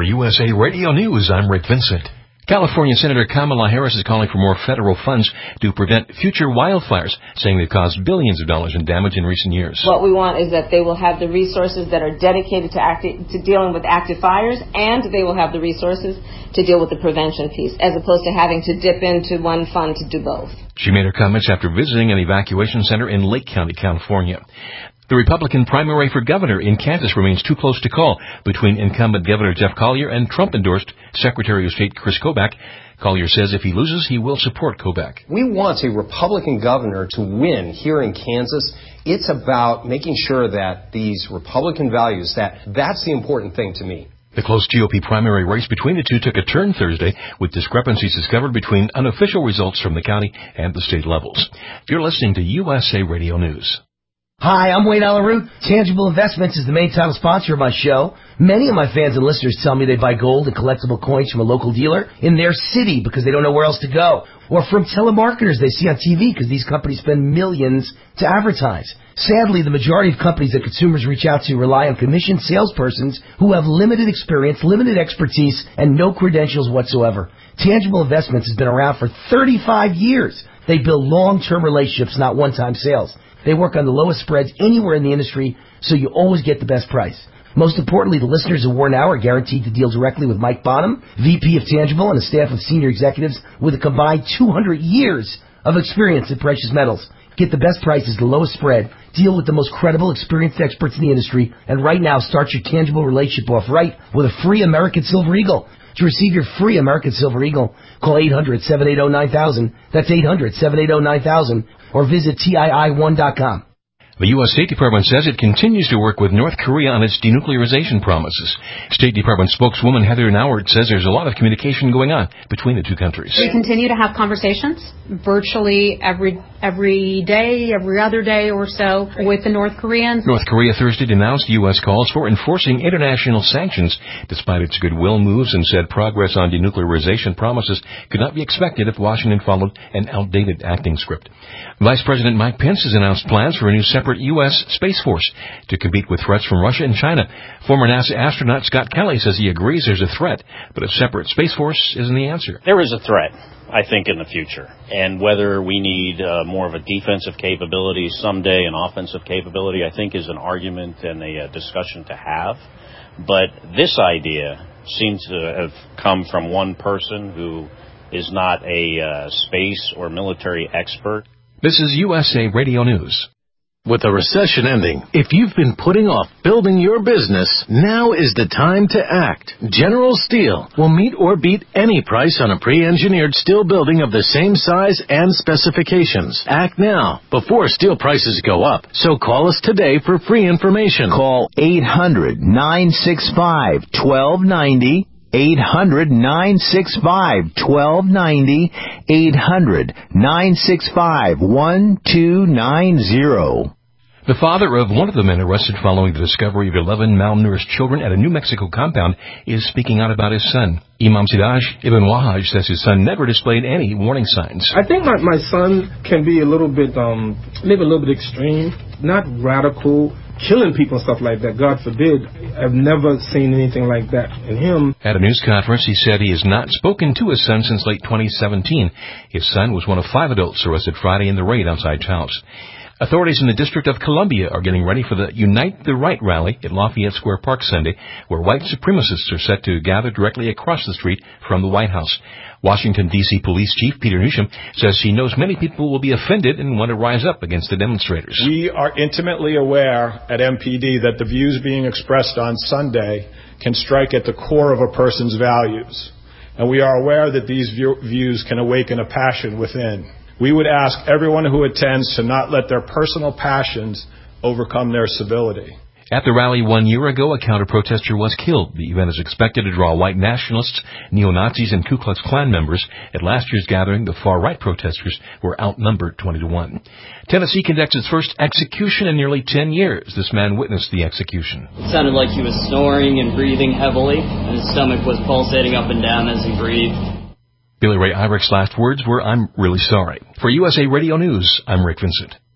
For USA Radio News, I'm Rick Vincent. California Senator Kamala Harris is calling for more federal funds to prevent future wildfires, saying they've caused billions of dollars in damage in recent years. What we want is that they will have the resources that are dedicated to dealing with active fires, and they will have the resources to deal with the prevention piece, as opposed to having to dip into one fund to do both. She made her comments after visiting an evacuation center in Lake County, California. The Republican primary for governor in Kansas remains too close to call between incumbent Governor Jeff Collier and Trump-endorsed Secretary of State Chris Kobach. Collier says if he loses, he will support Kobach. We want a Republican governor to win here in Kansas. It's about making sure that these Republican values, that's the important thing to me. The close GOP primary race between the two took a turn Thursday, with discrepancies discovered between unofficial results from the county and the state levels. You're listening to USA Radio News. Hi, I'm Wayne Alaroot. Tangible Investments is the main title sponsor of my show. Many of my fans and listeners tell me they buy gold and collectible coins from a local dealer in their city because they don't know where else to go. Or from telemarketers they see on TV because these companies spend millions to advertise. Sadly, the majority of companies that consumers reach out to rely on commissioned salespersons who have limited experience, limited expertise, and no credentials whatsoever. Tangible Investments has been around for 35 years. They build long-term relationships, not one-time sales. They work on the lowest spreads anywhere in the industry, so you always get the best price. Most importantly, the listeners of War Now are guaranteed to deal directly with Mike Bonham, VP of Tangible, and a staff of senior executives with a combined 200 years of experience in precious metals. Get the best prices, the lowest spread, deal with the most credible, experienced experts in the industry, and right now start your Tangible relationship off right with a free American Silver Eagle. To receive your free American Silver Eagle, call 800-780-9000. That's 800-780-9000. Or visit TII1.com. The U.S. State Department says it continues to work with North Korea on its denuclearization promises. State Department spokeswoman Heather Nauert says there's a lot of communication going on between the two countries. We continue to have conversations virtually every day, every other day or so with the North Koreans. North Korea Thursday denounced U.S. calls for enforcing international sanctions despite its goodwill moves and said progress on denuclearization promises could not be expected if Washington followed an outdated acting script. Vice President Mike Pence has announced plans for a new separate U.S. Space Force to compete with threats from Russia and China. Former NASA astronaut Scott Kelly says he agrees there's a threat, but a separate Space Force isn't the answer. There is a threat, I think, in the future. And whether we need more of a defensive capability someday, an offensive capability, I think is an argument and a discussion to have. But this idea seems to have come from one person who is not a space or military expert. This is USA Radio News. With the recession ending, if you've been putting off building your business, now is the time to act. General Steel will meet or beat any price on a pre-engineered steel building of the same size and specifications. Act now, before steel prices go up. So call us today for free information. Call 800-965-1290. 800-965-1290. 800-965-1290. The father of one of the men arrested following the discovery of 11 malnourished children at a New Mexico compound is speaking out about his son. Imam Sidaj Ibn Wahaj says his son never displayed any warning signs. I think my son can be a little bit, maybe a little bit extreme, not radical, killing people and stuff like that. God forbid. I've never seen anything like that in him. At a news conference, he said he has not spoken to his son since late 2017. His son was one of 5 adults arrested Friday in the raid outside his house. Authorities in the District of Columbia are getting ready for the Unite the Right rally at Lafayette Square Park Sunday, where white supremacists are set to gather directly across the street from the White House. Washington, D.C. Police Chief Peter Newsham says he knows many people will be offended and want to rise up against the demonstrators. We are intimately aware at MPD that the views being expressed on Sunday can strike at the core of a person's values. And we are aware that these views can awaken a passion within. We would ask everyone who attends to not let their personal passions overcome their civility. At the rally 1 year ago, a counter-protester was killed. The event is expected to draw white nationalists, neo-Nazis, and Ku Klux Klan members. At last year's gathering, the far-right protesters were outnumbered 20-1. Tennessee conducts its first execution in nearly 10 years. This man witnessed the execution. It sounded like he was snoring and breathing heavily, and his stomach was pulsating up and down as he breathed. Billy Ray Iverick's last words were, "I'm really sorry." For USA Radio News, I'm Rick Vincent.